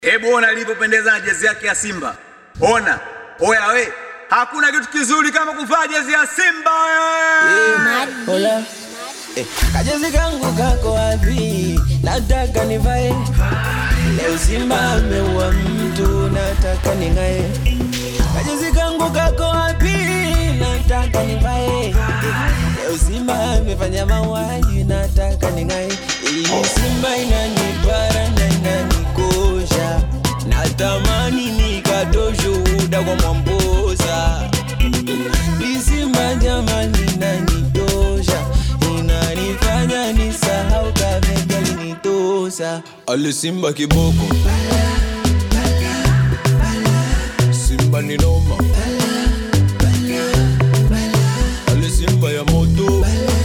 Hebu ona alipopendeza na jezi yake ya Simba. Ona. Oya we. Hakuna kitu kizuri kama kuvaa jezi ya Simba wewe. Hola. Kajezi kangu kako wapi? Nataka nivae. Leo Simba ameua mtu, nataka ningae. Kajezi kangu kako wapi? Nataka nivae. Leo Simba amefanya mauaji, nataka ningae. Simba inanibara na inanikosha. Natamani nikatoe shuhuda kwa Mwamposa. Simba jamani inanitosha. Inanifanya nisahau kabla linitosa. Ale Simba kiboko. Simba ni noma. Ale Simba ya moto.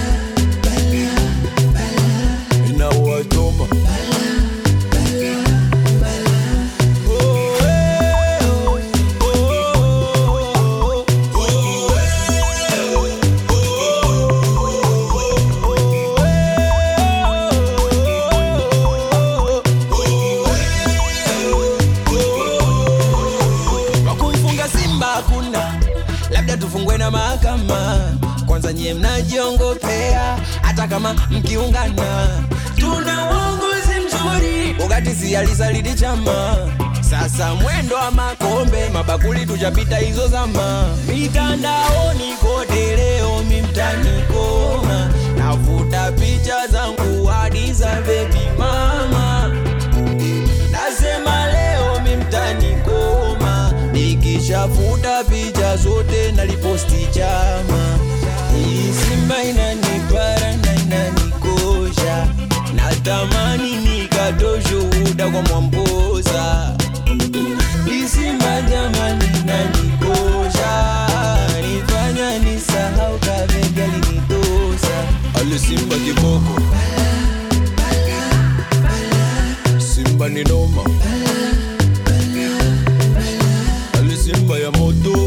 Inaua toma. Labda tufungwe na mahakama. Kwanza nyie mnajiongopea, hata kama mkiungana. Tuna uongozi mzuri, wakati si alisaliti chama. Sasa mwendo wa makombe, mabakuli tujapita hizo zama. Mitandaoni kote leo mimtanikoma. Navuta picha zangu hadi za baby mama. Nasema leo mimtanikoma. Nikishafuta picha zote naliposti chama. Simba inanibara na inanikosha. Natamani nikatoe shuhuda kwa Mwamposa. Simba jamani inanikosha. Nifanya nisahau kabla linitosa. Ale Simba kiboko. Simba ni noma. Ale Simba ya moto.